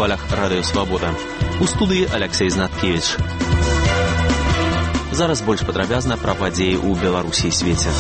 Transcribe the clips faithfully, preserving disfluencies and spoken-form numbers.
хвалях Радыё Свабода. У студыі Алексей Знаткевич. Зараз больш падрабязна пра падзеі ў Беларусі і свеце.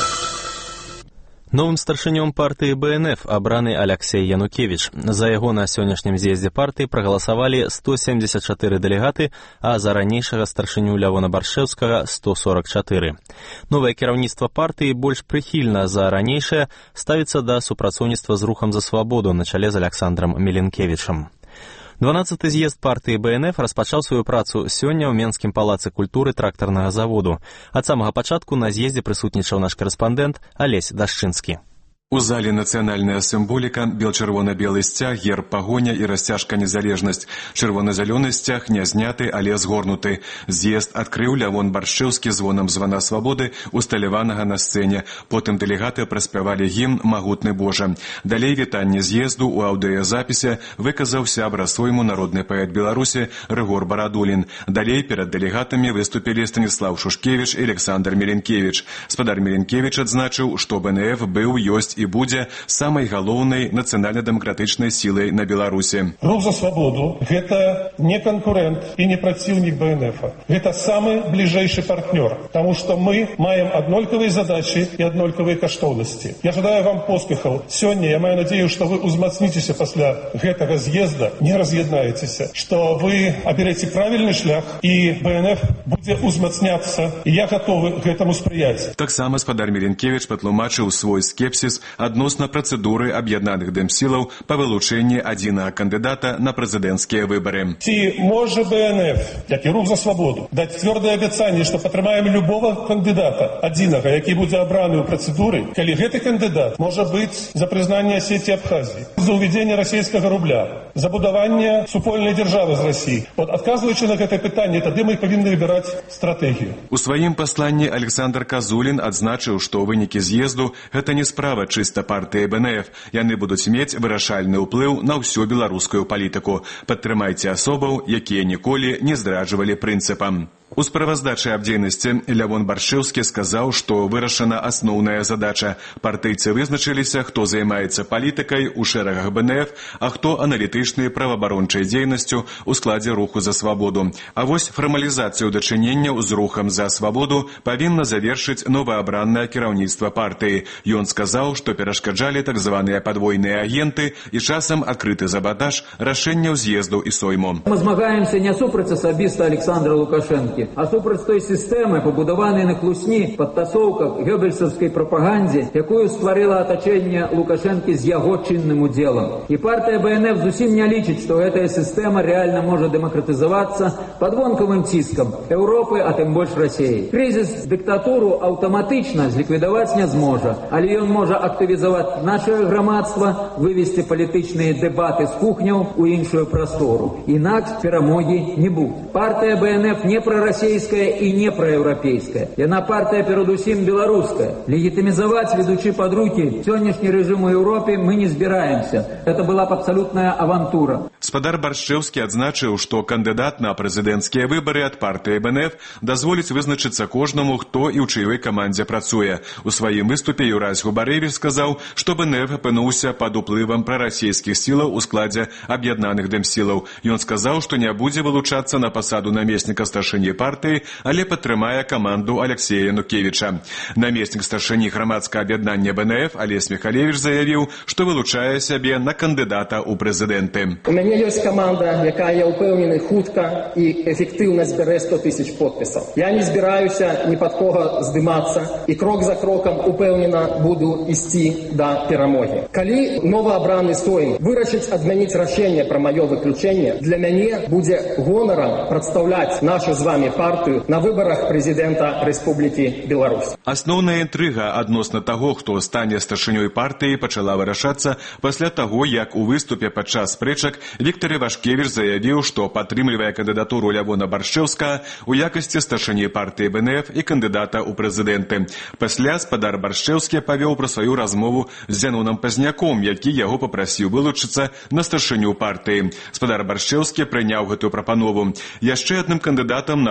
Новым старшынём партыі бэ эн эф абраны Алексей Янукевич. За яго на сённяшнім з'ездзе партыі прагаласавалі сто семьдесят чатыры дэлегаты, а за ранейшага старшыню Лявона Баршэўскага сто сорок чатыры. Новае кіраўніцтва партыі больш прыхільна за ранейшае ставіцца да супрацоўніцтва з рухам за свабоду на чале з Александром Меленкевічам. дванаццаты з'езд партыі бэ эн эф распачаў сваю працу сёння ў Менскім палацы культуры трактарнага заводу. Ад самага пачатку на з'ездзе прысутнічаў наш карэспандэнт Алесь Дашчынскі. У зале нацыянальная сімволіка, бел-чырвона-белы сцяг, герб пагоня і расцяжка незалежнасць. Чырвона-зялёны сцяг не зняты, але згорнуты. З'езд адкрыў Лявон Баршэўскі звонам звана свабоды, усталяванага на сцэне. Потым дэлегаты праспявалі гімн «Магутны Божа». Далей вітанне з'езду ў аўдыёзапісе выказаў сябра сойму народны паэт Беларусі Рыгор Барадулін. Далей перад дэлегатамі выступілі Станіслав Шушкевіч і Александр Меленкевіч. Спадар Меленкевіч адзначыў, што бэ эн эф быў, ёсць і будзе самай галоўнай нацыянальна-дэмакратычнай сілай на Беларусі. Рух за свабоду – гэта не канкурэнт і не праціўнік бэ эн эфа. Гэта самы бліжэйшы партнёр, таму што мы маем аднолькавыя задачы і аднолькавыя каштоўнасці. Я жадаю вам поспехаў. Сёння я маю надзею, што вы узмацніцеся пасля гэтага з'езда, не раз'яднаецеся, што вы аберэце правільны шлях і бэ эн эф будзе узмацняцца, і я гатовы гэтаму спрыяць. Таксама спадар Меленкевіч патлумачыў свой скепсіс адносна працэдуры аб'яднаных дэмсілаў па вылучэнні адзінага кандыдата на прэзідэнцкія выбары. Ці можа бэ эн эф, як і рух за свабоду, даць цвёрдае абяцанне, што падтрымаем любого кандыдата адзінага, які будзе абраны ў працэдуры, калі гэты кандыдат можа быць за прызнанне Асетіі Абхазіі, за ўвядзенне расійскага рубля, за будаванне супольнай дзяржавы з Расіі. От адказваючы на гэтае пытанне, тады мы павінны выбіраць стратэгію. У сваім пасланні Александр Казулін адзначыў, што вынікі з'езду гэта не справа чыста партыі бэ эн эф. Яны будуць мець вырашальны ўплыў на ўсю беларускую палітыку. Падтрымайце асобаў, якія ніколі не здраджвалі прынцыпам. У справаздачы аб дзейнасці Лявон Баршэўскі сказаў, што вырашана асноўная задача. Партыйцы вызначыліся, хто займаецца палітыкай у шэрагах бэ эн эф, а хто аналітычнай праваабарончай дзейнасцю ў складзе руху за свабоду. А вось фармалізацыю дачыненняў з рухам за свабоду павінна завершыць новаабранае кіраўніцтва партыі. Ён сказаў, што перашкаджалі так званыя падвойныя агенты і часам адкрыты забатаж рашэнняў з'езду і сойму. Мы змагаемся не супраць асабіста Александра Лукашэнкі, а супраць той сістэмы, пабудаванай на хлусні, падтасоўках, гёбельсаўскай прапагандзе, якую стварыла атачэнне Лукашэнкі з яго чынным удзелам. І партыя бэ эн эф зусім не лічыць, што гэтая сістэма рэальна можа дэмакратызавацца пад вонкавым ціскам Еўропы, а тым больш Расіі. Крызіс дыктатуру аўтаматычна зліквідаваць не зможа, але ён можа актывізаваць нашае грамадства, вывесці палітычныя дэбаты з кухняў у іншую прастору. Інакш перамогі не будзе. Партыя бэ эн эф не прарасійская і не праеўрапейская. Яна партыя перадусім беларуская. Легітымізаваць, ведучы пад рукі сённяшні рэжым у Еўропе, мы не збіраемся. Это была б абсалютная авантура. Спадар Баршэўскі адзначыў, што кандыдат на прэзідэнцкія выбары ад партыі бэ эн эф дазволіць вызначыцца кожнаму, хто і ў чыёй камандзе працуе. У сваім выступе Юрась Губарэвіч сказаў, што бэ эн эф апынуўся пад уплывам прарасійскіх сілаў у складзе аб'яднаных дэмсілаў. Ён сказаў, што не будзе вылучацца на пасаду намесніка старшыні партыі, але падтрымае каманду Алексея Янукевіча. Намеснік старшыні грамадскага аб'яднання бэ эн эф Алесь Міхалевіч заявіў, што вылучае сябе на кандыдата ў прэзідэнты. У мяне ёсць каманда, якая, я ўпэўнены, хутка і эфектыўна збярэ сто тысяч подпісаў. Я не збіраюся ні пад кога здымацца і крок за крокам упэўнена буду ісці да перамогі. Калі новаабраны сойм вырашыць адмяніць рашэнне пра маё выключэнне, для мяне будзе гонарам прадстаўляць нашу з вами партыю на выбарах прэзідэнта Рэспублікі Беларусь. Асноўная інтрыга адносна таго, хто стане старшынёй партыі, пачала вырашацца пасля таго, як у выступе падчас спрэчак Віктор Івашкевіч заявіў, што падтрымлівае кандыдатуру Лявона Баршэўскага у якасці старшыні партыі бэ эн эф і кандыдата ў прэзідэнты. Пасля спадар Баршэўскі павёў пра сваю размову з Зянонам Пазняком, які яго папрасіў вылучыцца на старшыню партыі. Спадар Баршэўскі прыняў гэтую прапанову. Яшчэ адным кандыдатам на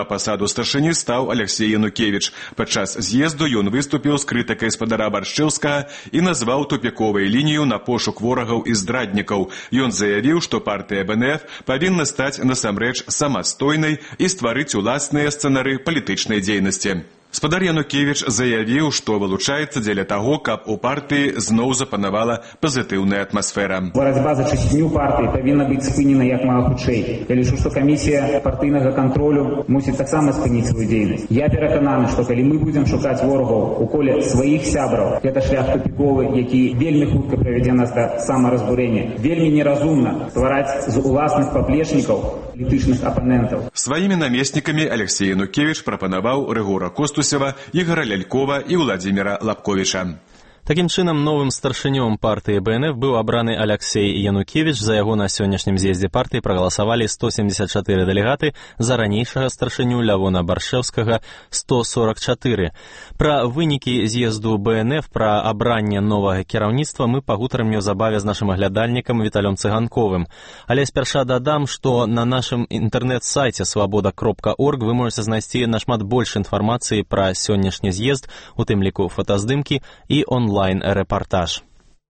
на пасаду старшыні стаў Алексей Янукевич. Падчас з'езду ён выступіў з крытыкай спадара Баршчэўскага і назваў тупіковай лінію на пошук ворагаў і здраднікаў. Ён заявіў, што партыя бэ эн эф павінна стаць насамрэч самастойнай і стварыць уласныя сцэнары палітычнай дзейнасці. Спадар Янукевич заявіў, што вылучаецца дзеля таго, каб у партыі зноў запанавала пазітыўная атмасфера. Барацьба за чысціню партыі павінна быць спынена як мага хутчэй. Я лічу, што камісія партыйнага кантролю мусіць таксама спыніць сваю дзейнасць. Я перакананы, што калі мы будзем шукаць ворагаў у коле сваіх сябраў, гэта шлях тупіковы, які вельмі хутка правядзе нас да самаразбурэння. Вельмі неразумна ствараць з уласных паплечнікаў палітычных апанентаў. Сваімі намеснікамі Алексей Янукевич прапанаваў Рыгора Костусева, Ігора Лялькова і Владзіміра Лапковіча. Такім чынам, новым старшынём партыі бэ эн эф быў абраны Алексей Янукевич. За яго на сённяшнім з'ездзе партыі прагаласавалі сто семьдесят чатыры дэлегаты, за ранейшага старшыню Лявона Баршчэўскага сто сорок чатыры. Пра вынікі з'езду бэ эн эф, пра абранне новага кіраўніцтва мы пагутарым неўзабаве з нашым аглядальнікам Віталём Цыганковым. Але спярша дадам, што на нашым інтэрнэт-сайце свабода кропка орг вы можаце знайсці нашмат больш інфармацыі пра сённяшні з'езд, у тым ліку фотаздымкі і онлайн онлайн-репортаж.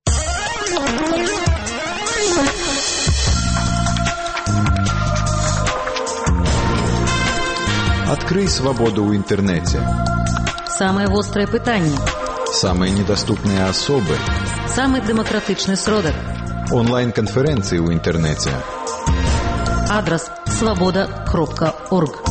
Открой свободу в интернете. Самые острые пытания. Самые недоступные особы. Самый демократичный сродок. Онлайн-конференции в интернете. Адрес свобода кропка орг.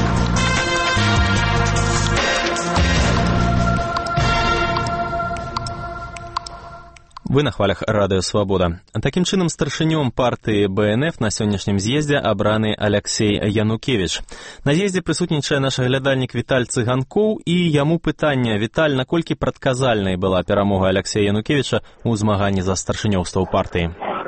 Вы на хвалях радыё «Свабода». Такім чынам, старшынём партыі бэ эн эф на сённяшнім з'ездзе абраны Алексей Янукевич. На з'ездзе прысутнічае наш глядальнік Віталь Цыганкоў, і яму пытанне: Віталь, наколькі прадказальнай была перамога Алексея Янукевича ў змаганні за старшынёўства ў партыі?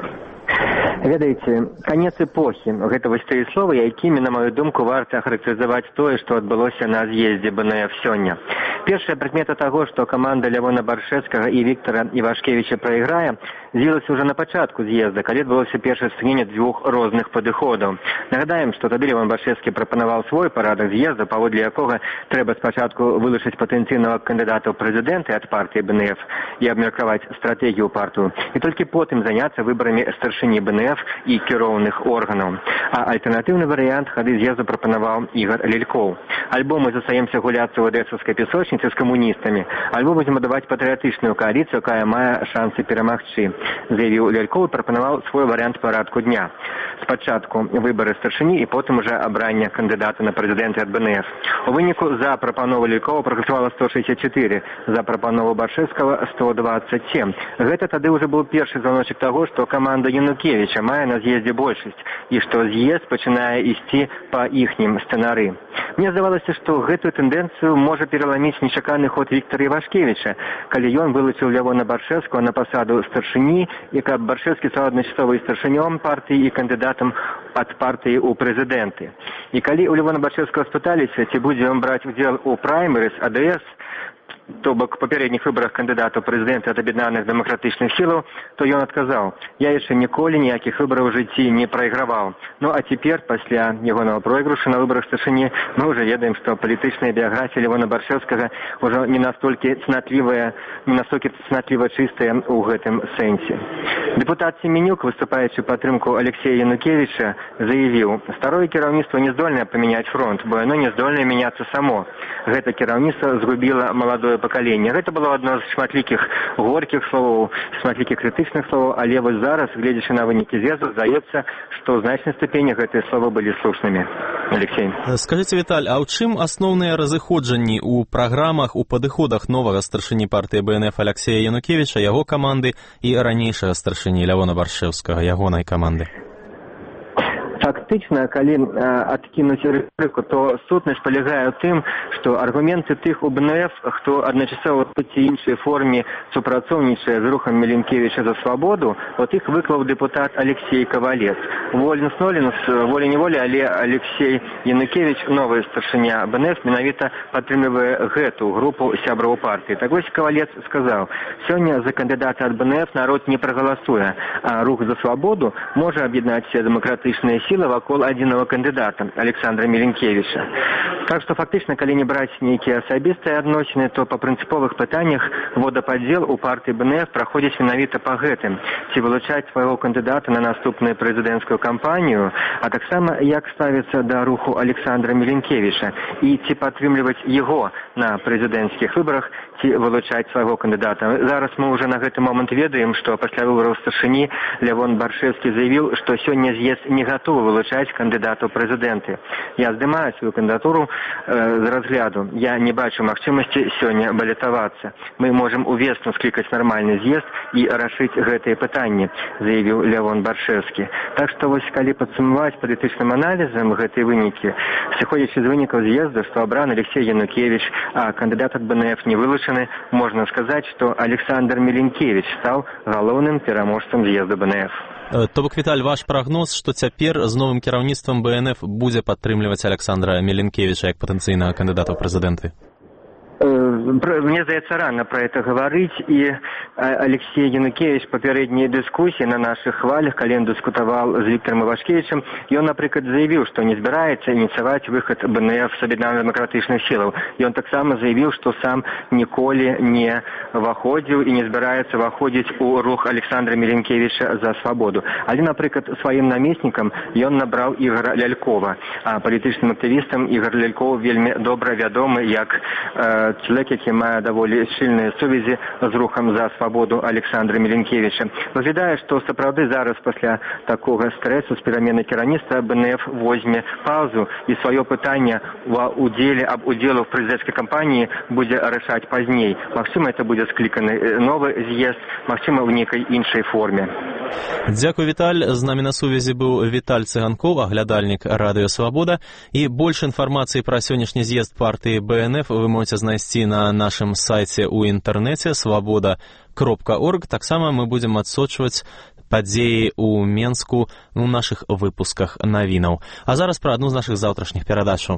Ведаеце, канец эпохі. Гэта вось тыя словы, якімі, на маю думку, варта характарызаваць тое, што адбылося на з'ездзе бэ эн эф сёння. Першая прыкмета таго, што каманда Лявона Баршчэўскага і Віктара Івашкевіча прайграе, з'явілася ўжо на пачатку з'езда, калі адбылося першае сутыкненне дзвюх розных падыходаў. Нагадаем, што тады Лявон Баршчэўскі прапанаваў свой парадак з'езда, паводле якога трэба спачатку вылучыць патэнцыйнага кандыдата ў прэзідэнты ад партыі бэ эн эф і абмеркаваць стратэгію партыю, і толькі потым заняцца выбарамі старшыні бэ эн эф і кіроўных органаў. А альтэрнатыўны варыянт хады з'езду прапанаваў Ігор Лялькоў. Альбо мы застаемся гуляцца ў адэсаўскай песочніцы з камуністамі, альбо будзем будаваць патрыятычную кааліцыю, якая мае шансы перамагчы, заявіў Лялькоў і прапанаваў свой варыянт парадку дня. Спачатку выбары старшыні і потым уже абранне кандыдата на прэзідэнты ад бэ эн эф. У выніку за прапанову Лялькова прагаласавала сто шэсцьдзесят чатыры, за прапанову Баршчэўскага сто двадцать семь. Гэта тады уже быў першы званочак таго, што каманда Янукевіча мае на з'ездзе большасць і што з'езд пачынае ісці па іхнім сцэнары. Мне здавалася, што гэтую тэндэнцыю можа пераламіць нечаканы ход Віктара Івашкевіча, калі ён вылучыў Лявона Баршчэўскага на пасаду старшыні, і каб Баршчэўскі стаў адначасова і старшынём партыі і кандыдатам ад партыі ў прэзідэнты. І калі у Лявона Баршчэўскага спыталіся, ці будзе ён браць удзел у праймерыс а дэ эс, то бок папярэдніх выбарах кандыдата ў прэзідэнты ад аб'яднаных дэмакратычных сілаў, то ён адказаў: я яшчэ ніколі ніякіх выбараў у жыцці не прайграваў. Ну а цяпер, пасля ягонага пройгрышу на выбарах старшыні, мы ўжо ведаем, што палітычная біяграфія Лявона Баршчэўскага ўжо не настолькі цнатлівая, не настолькі цнатліва чыстая ў гэтым сэнсе. Дэпутат Семенюк, выступаючы падтрымку Алексея Янукевіча, заявіў: старое кіраўніцтва не здольнае памяняць фронт, бо яно не здольнае мяняцца само. Гэта кіраўніцтва згубіла маладое пакаленне. Гэта было адно з шматлікіх горкіх словаў, шматлікіх крытычных словаў, але вось зараз, гледзячы на вынікі з'езду, здаецца, што ў значнай ступені гэтыя словы былі слушнымі. Алексей. Скажыце, Віталь, а ў чым асноўныя разыходжанні ў праграмах, у падыходах новага старшыні партыі бэ эн эф Алексея Янукевіча, яго каманды, і ранейшага старшыні Лявона Баршчэўскага, ягонай каманды? Фактычна, калі э, адкінуць рыбку, то сутнасць палягае ў тым, што аргументы тых у бэ эн эф, хто адначасова ў ці іншай форме супрацоўнічае з рухам Міленкевіча за свабоду, от іх выклаў дэпутат Алексей Кавалец. Воленс-ноленс, волей-неволей, але Алексей Янукевич, новая старшыня бэ эн эф, менавіта падтрымлівае гэту групу сябраў партыі. Так вось Кавалец сказаў: сёння за кандыдата ад бэ эн эф народ не прагаласуе, а рух за свабоду можа аб'яднаць все дэмакратычныя сілы сілы вакол адзінага кандыдата Александра Меленкевіча. Так што фактычна, калі не браць нейкія асабістыя адносіны, то па прынцыповых пытаннях водападзел у партыі БНФ праходзіць менавіта па гэтым. Ці вылучаць свайго кандыдата на наступную прэзідэнцкую кампанію, а таксама як ставіцца да руху Александра Меленкевіча і ці падтрымліваць яго на прэзідэнцкіх выбарах, ці вылучаць свайго кандыдата. Зараз мы ўжо на гэты момант ведаем, што пасля выбараў старшыні Лявон Баршэўскі заявіў, што сёння з'езд не гатовы вылучаць кандыдата ў прэзідэнты. Я здымаю сваю кандыдатуру з разгляду. Я не бачу магчымасці сёння балятавацца. Мы можам увесну склікаць нармальны з'езд і рашыць гэтыя пытанні, заявіў Лявон Баршэўскі. Так што вось калі падсумаваць палітычным аналізам гэтыя вынікі, сыходзячы з вынікаў з'езду, што абраны Алексей Янукевич, а кандыдат ад БНФ не вылучаны, можна сказаць, што Александр Меленкевич стаў галоўным пераможцам з'езду БНФ. То бок, Віталь, ваш прагноз, што цяпер з новым кіраўніцтвам БНФ будзе падтрымліваць Александра Меленкевіча як патэнцыйнага кандыдата ў прэзідэнты? Мне здаецца, рано про это говорить, и Алексей Янукевич папярэднія дыскусіі на наших хвалях, калі ён дыскутаваў з Віктором Івашкевічем, ён, напрыклад, заявіў, што не збіраецца ініцыяваць выхад БНФ з аб'яднана-дэмакратычных сілаў. Ён таксама заявіў, што сам ніколі не выходзіў і не збіраецца выходзіць у рух Александра Меленкевича за свабоду. Але, напрыклад, сваім намеснікам ён набраў Ігора Лялькова. А палітычным актывістам Ігор Ляльков вельмі добра вядомы як э, чалавек, які мае даволі шчыльныя сувязі з рухам за свабоду Александра Меленкевича. Выглядае, што сапраўды зараз пасля такога стрэсу з перамены кіраўніцтва БНФ возьме паузу і сваё пытанне ва удзеле аб удзелу в прэзідэнцкай кампаніі будзе рашаць пазней. Магчыма, это будзе скліканы новы з'езд, магчыма, ў нейкай іншай форме. Дзякуй, Віталь. З намі на сувязі быў Віталь Цыганков, аглядальнік Радыё Свабода. І больш інфармацыі пра сённяшні з'езд партыі БНФ вы можаце знайсці на нашым сайце ў інтэрнэце свабода кропка орг. Таксама мы будзем адсочваць падзеі ў Менску ў нашых выпусках навінаў. А зараз пра адну з нашых заўтрашніх перадачаў.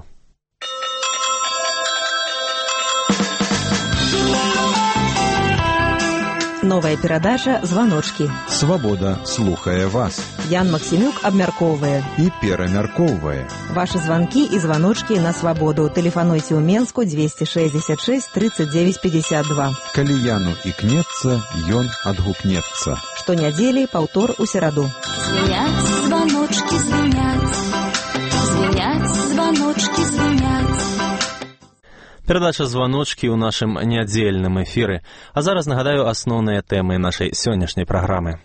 Новая перадача «Званочкі». Свабода слухае вас. Ян Максімюк абмяркоўвае і перамяркоўвае. Вашы званкі і званочкі на свабоду. Тэлефануйце ў Менску двести шестьдесят шесть тридцать девять пятьдесят два. Калі Яну ікнецца, ён адгукнецца. Штонядзелі, паўтор у сераду. Звеняць званочкі, звеняць. Звеняць званочкі, звеняць. Перадача «Званочкі» ў нашым нядзельным эфіры. А зараз нагадаю асноўныя тэмы нашай сённяшняй праграмы.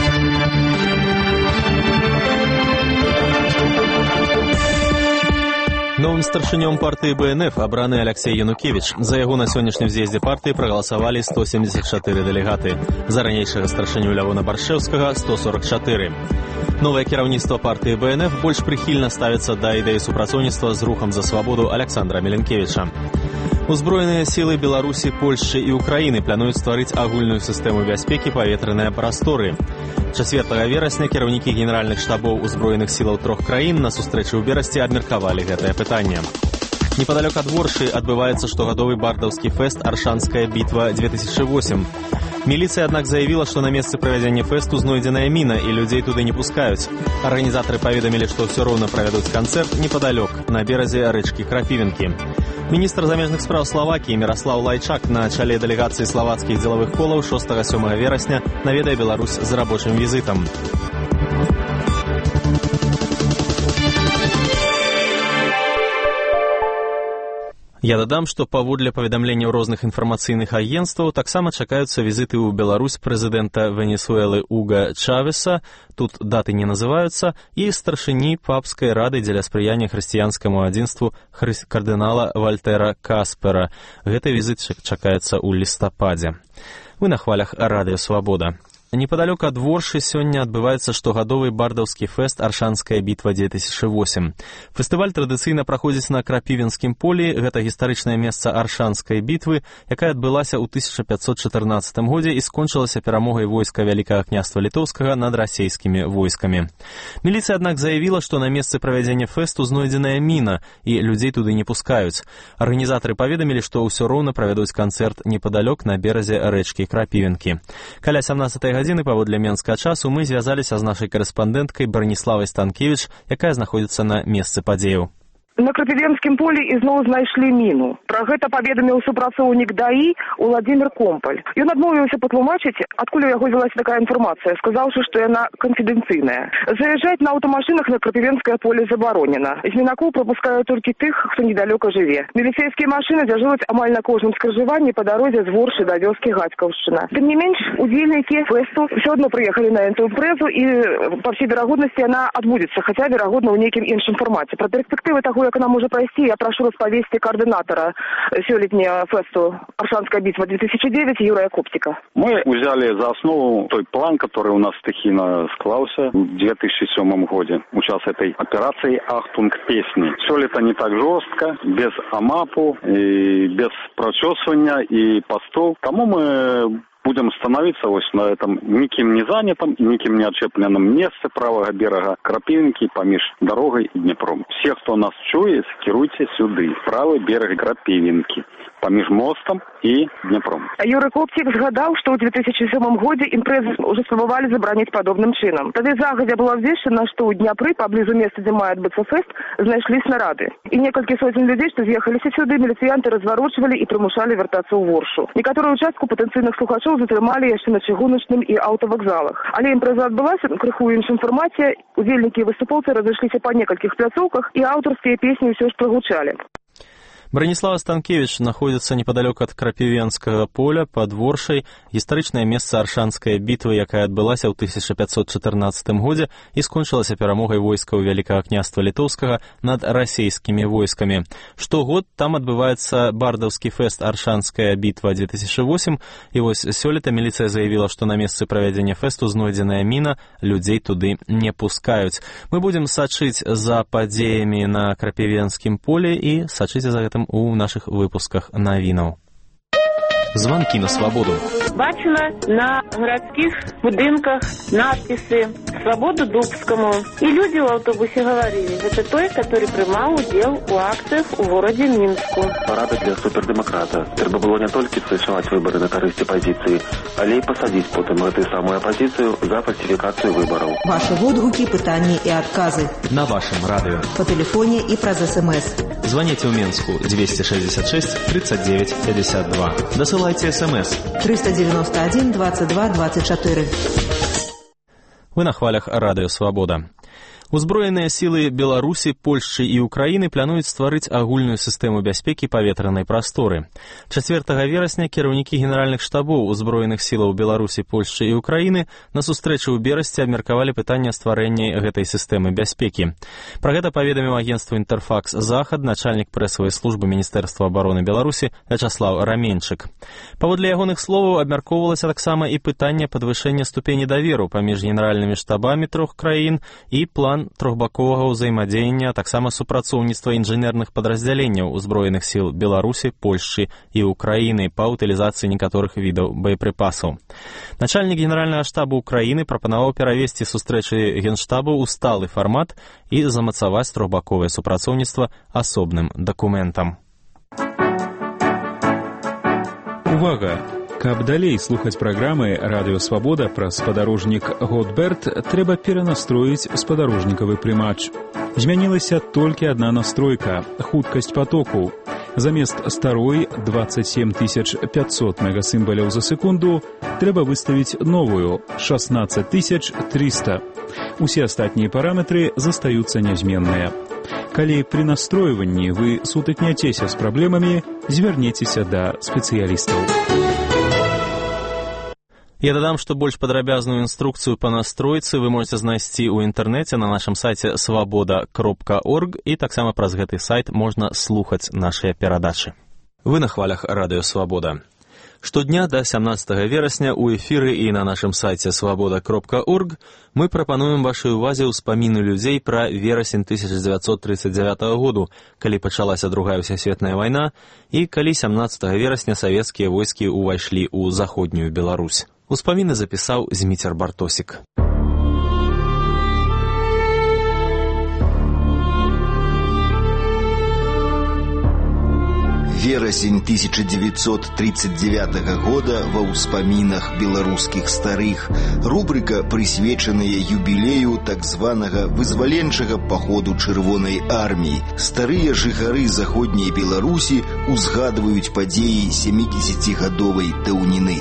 Новым старшынём партыі БНФ абраны Алексей Янукевич. За яго на сённяшнім з'ездзе партыі прагаласавалі сто семьдесят чатыры дэлегаты. За ранейшага старшыню Лявона Баршэўскага сто сорок чатыры. Новае кіраўніцтва партыі БНФ больш прыхільна ставіцца да ідэі супрацоўніцтва з рухам за свабоду Александра Меленкевіча. Узброеныя сілы Беларусі, Польшчы і Украіны плануюць стварыць агульную сістэму бяспекі паветраныя прасторы. чацвёртага верасня кіраўнікі генеральных штабоў узброеных сілаў трох краін на сустрэчы ў берасці абмеркавалі гэтае пытанне. Непадалёк ад Воршы адбываецца штогадовы бардаўскі фэст «Аршанская бітва две тысячи восемь». Міліцыя, аднак, заявіла, што на месцы правядзення фэсту знойдзеная міна і людзей туды не пускаюць. Арганізатары паведамілі, што ўсё роўна правядуць канцэрт непадалёк, на беразе рэчкі Крапівінкі. Міністр замежных спраў Славакіі Міраслаў Лайчак на чале дэлегацыі славацкіх дзелавых колаў шостага-сёмага верасня наведае Беларусь з рабочым візітам. Я дадам, што паводле паведамленняў розных інфармацыйных агенцтваў таксама чакаюцца візіты ў Беларусь прэзідэнта Венесуэлы Уга Чавеса, тут даты не называюцца, і старшыні папскай рады дзеля спрыяння хрысціянскаму адзінству кардынала Вальтэра Каспера. Гэты візіт чакаецца ў лістападзе. Вы на хвалях Радыё Свабода. Непадалёк ад Воршы сёння адбываецца штогадовы бардаўскі фэст «Аршанская бітва две тысячи восемь». Фестываль традыцыйна праходзіць на Крапівінскім полі. Гэта гістарычнае месца Аршанскай бітвы, якая адбылася ў тысяча пятьсот чатырнаццатым годзе і скончылася перамогай войска Вялікага княства Літоўскага над расейскімі войскамі. Міліцыя, аднак, заявіла, што на месцы правядзення фэсту знойдзеная міна і людзей туды не пускаюць. Арганізатары паведамілі, што ўсё роўна правядуць канцэрт непадалёк на беразе рэчкі Крапівінкі. Каля сямнаццатай гадзіны паводле менскага часу мы звязаліся з нашай корэспандэнткай Браніславай Станкевіч, якая знаходзіцца на месцы падзеяў. На Крапивенском поле ізноў знайшлі міну. Пра гэта паведаміў супрацоўнік ДАІ Уладзімір Компаль. Ён адмовіўся патлумачыць, адкуль у яго взялася такая інфармацыя, сказаўшы, што яна канфідэнцыйная. Заязджаць на аўтамашынах на Крапивенское поле забаронена. З мінакоў прапускаюць толькі тых, хто недалёка жыве. Міліцэйскія машыны дзяжураць амаль на кожным скрыжаванні па дарозе з Воршы да вёскі Гацькаўшчына. Тым не менш, удзельнікі фэсту ўсё адно прыехалі на эту імпрэзу і па ўсёй верагоднасці яна адбудзецца, хаця верагодна ў нейкім іншым фармаце. Пра перспектывы таго, як она можа прайсці, я прашу распавесці координатора сёлетняга фесту «Аршанская битва две тысячи девять» Юрия Коптика. Мы взяли за основу той план, который у нас стихийно склался в две тысячи седьмом году. Участь этой операции «Ахтунг песни». Сёлето не так жестко, без АМАПу, и без прочесывания и постов. Кому мы будем становиться вот на этом никем не занятом, никем не отчепленном месте правого берега Крапивинки помеж дорогой и Днепром. Все, кто нас чует, кируйте сюда, правый берег Крапивинки, помеж мостом и Днепром. Юрий Коптик згадал, что в две тысячи седьмом году импрезы уже спробовали забранить подобным чином. Тогда загодя было известно, что у Днепры, поблизу места, где мает быться фест, знайшли снаряды. И несколько сотен людей, что съехали сюда, милициянты разворачивали и примушали вертаться в Воршу. Некоторую участку потенциальных слухачей затрымалі яшчэ на чыгуначным і аўтавакзалах. Але імпрэза адбылася крыху ў іншым фармаце. Удзельнікі і выступоўцы разышліся па некалькіх пляцоўках, і аўтарскія песні ўсё ж прагучалі. Браніслава Станкевіч находится неподалеку от Крапивенского поля под Воршей, гістарычнае месца Аршанская бітва, якая адбылася ў тысяча пятьсот четырнадцатым годзе і скончылася перамогай войскаў Вялікага княства Літоўскага над расійскімі войскамі. Штогод там адбываецца бардаўскі фэст Аршанская бітва две тысячи восемь, і вось сёлета міліцыя заявіла, што на месцы правядзення фэсту знойдзеная міна, людзей туды не пускаюць. Мы будзем сачыць за падзеямі на Крапивенскім поле і сачыце за гэтым у наших выпусках новинаў. Звонки на свободу. Бачила на городских будинках надписи «Свободу Дубскому». И люди в автобусе говорили, это той, который принимал удел у акциях у городе Минску. Парада для супердемократа. Треба было не только совершать выборы на корысти позиции, але и посадить потом эту самую оппозицию за фальсификацию выборов. Ваши отгуки, пытания и отказы. На вашем радио. По телефоне и про СМС. Звоните в Минску двести шестьдесят шесть тридцать девять пятьдесят два. Досылайте СМС. триста девяносто один двадцать два двадцать четыре. Вы на хвалях Радыё Свабода. Узброеныя сілы Беларусі, Польшчы і Украіны плануюць стварыць агульную сістэму бяспекі паветранай прасторы. чацвёртага верасня кіраўнікі генеральных штабоў узброеных сілаў Беларусі, Польшчы і Украіны на сустрэчы ў Берасці абмеркавалі пытанне стварэння гэтай сістэмы бяспекі. Пра гэта паведаміў агенцтву «Інтэрфакс Захад» начальнік прэсавай службы Міністэрства абароны Беларусі Вячаслав Раменчык. Паводле ягоных словаў абмяркоўвалася таксама і пытанне падвышэння ступені даверу паміж генеральнымі штабамі трох краін і план трохбаковага ўзаемадзеяння, таксама супрацоўніцтва інжынерных падраздзяленняў узброеных сіл Беларусі, Польшчы і Украіны па утылізацыі некаторых відаў боепрыпасаў. Начальнік генеральнага штабу Украіны прапанаваў перавесці сустрэчы генштабу ў сталы фармат і замацаваць трохбаковае супрацоўніцтва асобным дакументам. Увага! Каб далей слухаць праграмы «Радыё Свабода» пра спадарожнік «Готберт», трэба перанастроіць спадарожнікавы прымач. Змянілася толькі адна настройка – хуткасць патоку. Замест старой двадцать семь тысяч пятьсот мегасімбаляў за секунду трэба выставіць новую – шестнадцать тысяч триста. Усе астатнія параметры застаюцца нязменныя. Калі пры настройванні вы сутыкняцеся з праблемамі, звярнецеся да спецыялістаў. Я дадам, што больш падрабязную інструкцыю па настройцы вы можете знайсці ў інтэрнэце на нашым сайце свабода кропка орг, і таксама праз гэты сайт можна слухаць нашыя перадачы. Вы на хвалях Радыё Свабода. Штодня да сямнаццатага верасня ў эфіры і на нашым сайце свабода кропка орг мы прапануем вашай увазе ўспаміны людзей пра верасень тысяча дзевяцьсот тридцать девятого году, калі пачалася другая сусветная вайна і калі сямнаццатага верасня савецкія войскі ўвайшлі ў заходнюю Беларусь. Успаміны запісаў Зміцер Бартосік. Верасень тысяча девятьсот тридцать девятого года ва ўспамінах беларускіх старых. Рубрика, прысвечаная юбілею так званага вызваленчага паходу чырвонай арміі. Старыя жыхары заходняй Беларусі узгадваюць падзеі сямідзесяцігадовай даўніны.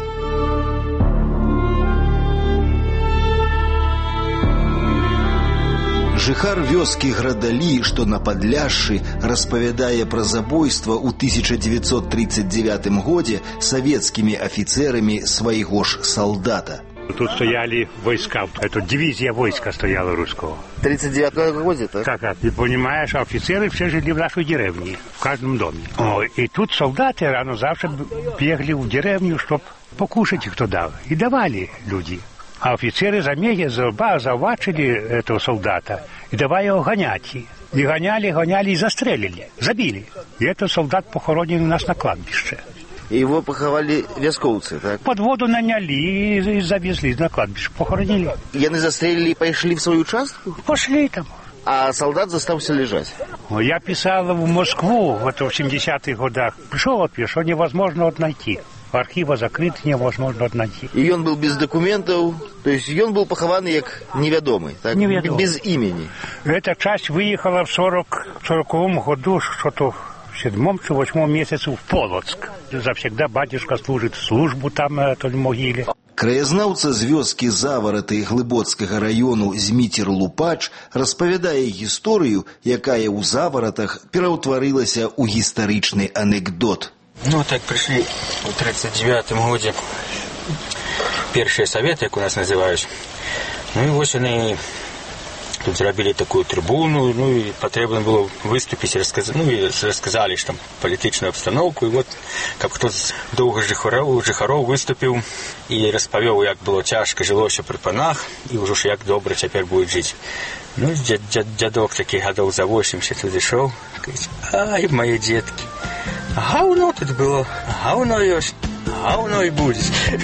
Жыхар вёскі Градалі, што на Падляшшы, распавядае пра забойства ў тысяча девятьсот тридцать девятым годзе савецкімі афіцэрамі свайго ж солдата. Тут стояли войска, это дивизия войска стояла русского. В тридцать девятом годе, так? Так, так. Ты понимаешь, офицеры все жили в нашей деревне, в каждом доме. О, и тут солдаты рано завтра бегали в деревню, чтобы покушать их туда. И давали люди. А офицеры завачили этого солдата и давай его гонять. И гоняли, гоняли и застрелили, забили. И этот солдат похоронен у нас на кладбище. И его поховали вяскоўцы, так? Под воду наняли и завезли на кладбище, похоронили. Яны застрелили и пошли в свою участку? Пошли там. А солдат застался лежать? Я писал в Москву в семидесятых годах. Пришел ответ, что невозможно вот найти. Архива закрыты, невозможно вот найти. И он был без документов, то есть он был похован как неведомый, так? Неведомый. Без имени. Эта часть выехала в сороковом году, что-то в седьмом чи восьмом месяце в Полоцк. Завсегда батюшка служит службу там на той могиле. Краязнаўца з вёскі Завараты Глыбоцкага раёну Зміцер Лупач распавядае гісторыю, якая ў Заваратах пераўтварылася ў гістарычны анекдот. Ну, так пришли в тридцать девятом году первые советы, как у нас называют. Ну, и вот они тут сделали такую трибуну, ну, и потребно было выступить, рассказать, ну, и рассказали, что там политическую обстановку. И вот, как кто-то долго жихаров, жихаров выступил и расповел, как было тяжко жилося при панах, и уже ж як добре теперь будет жить. Ну, дед, дед, дедок таких годов за восемьдесят зашел, говорит, ай, мои детки, гавно тут было, гавно есть, гавно и будет.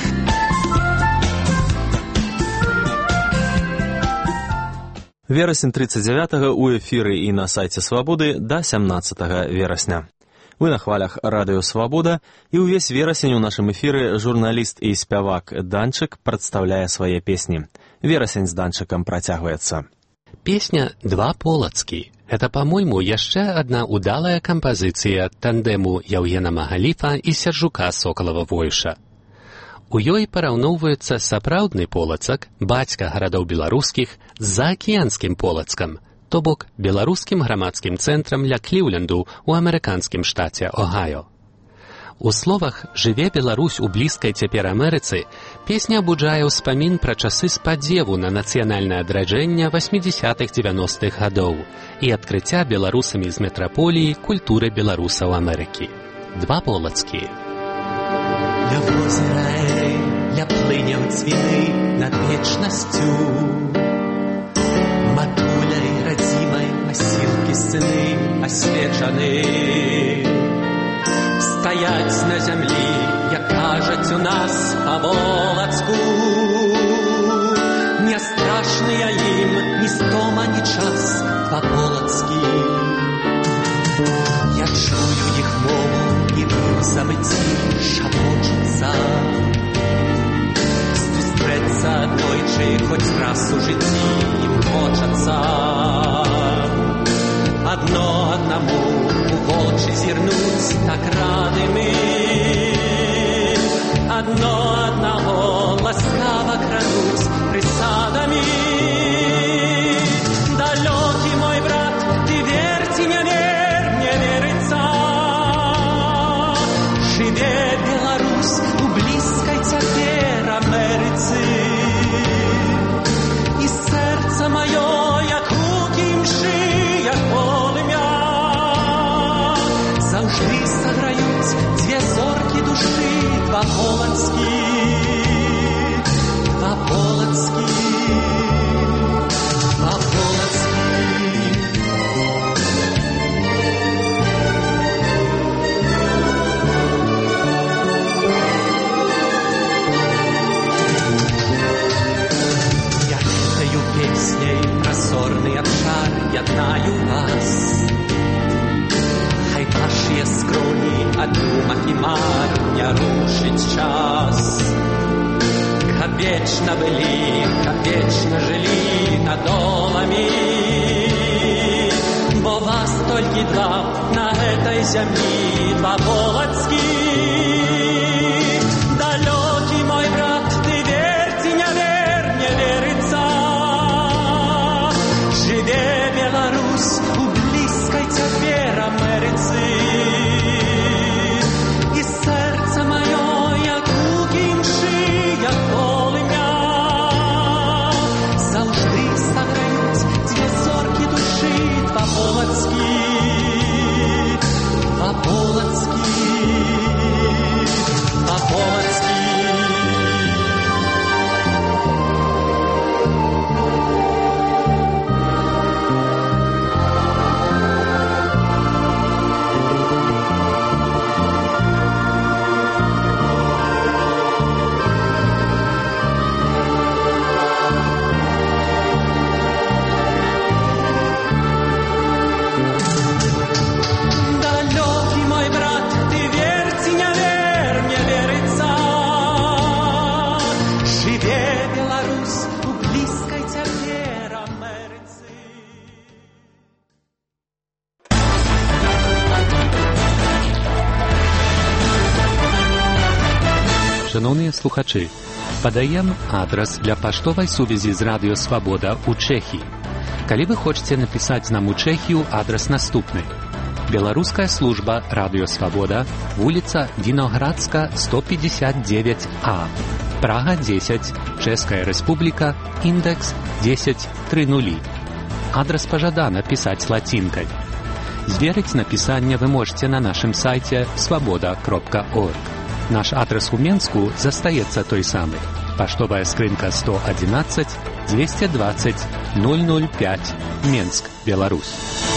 Верасень тридцать девятого у эфіры і на сайце Свабоды да сямнаццатага верасня. Вы на хвалях радыё Свабода, і ўвесь верасень у нашым эфіры журналіст і спявак Данчык прадстаўляе свае песні. Верасень з Данчыкам працягваецца. Песня «Два Полацкі» — это, по-моему, яшчэ одна удалая кампазіцыя тандэму Яўгена Магаліфа і Сяржука Сокалава-Войша. У ёй параўноўваецца сапраўдны Полацак, бацька гарадоў беларускіх, з заакіянскім Полацкам, то бок беларускім грамадскім цэнтрам ля Кліўленду ў амерыканскім штаце Огайо. У словах «Жыве Беларусь у блізкай цяпер Амерыцы» песня абуджае ўспамін пра часы спадзеву на нацыянальнае адраджэнне восьмідзесятых-дзевяностых гадоў і адкрыцця беларусамі з метраполіі культуры беларусаў Амерыкі. Два Полацкі. Ля возера Эй, ля плыняў цвіны над вечнасцю. Матуляй радзімай асілкі сыны асвечаны. Стаяць на зямлі, як кажаць у нас па Волацку. Не страшныя ім ні стома, ні час, два Полацкі. Я чую іх мову, і в забыцці шапочуцца. Сустрэцца аднойчы, хоць раз у жыцці ім хочацца. Адно аднаму у вочы зірнуць, так рады мы. Адно аднаго ласкава крануць прысадамі. Далёкі мой брат, ты вер ці не вер, не верыцца. Жыве Беларусь у блізкай цяпер Амерыцы. І сэрца маё, як рукі імшы, як полымя, заўжды саграюць дзве зоркі душы, два Полацкі, два Полацкі, два Полацкі. Я гэтаю песняй прасорны абшар яднаю вас. Хай вашыя скроні ад думак і мар не рушыць час. Каб вечна былі, каб вечна жылі над доламі, бо вас толькі два на гэтай зямлі, два Полацкі. Далёкі мой брат, ты вер ці не вер, не верыцца. Жыве Беларусь у блізкай цябе Амерыцы. І сэрца маё, як гукі імшы, як полымя, заўжды саграюць дзве зоркі душы, два Полацкі, два Полацкі, два Полацкі. Далёкі мой брат, ты вер ці не вер, не верыцца. Жыве Беларусь у блізкай цябе Амерыцы. Шановныя слухачы, падаем адрас для паштовай сувязі з Радыё Свабода ў Чэхіі. Калі вы хочаце напісаць нам у Чэхію, адрас наступны. Беларуская служба Радыё Свабода, вуліца Віноградска, сто пятьдесят девять А, Прага дзесяць, Чэшская Рэспубліка, індекс дзесяць тридцать. Адрас пажадана пісаць лацінкай. Зверыць напісанне вы можаце на нашым сайце свабода кропка орг. Наш адрес у Менску застаецца той самы. Паштовая скрынка сто одиннадцать двести двадцать ноль ноль пять, Менск, Беларусь.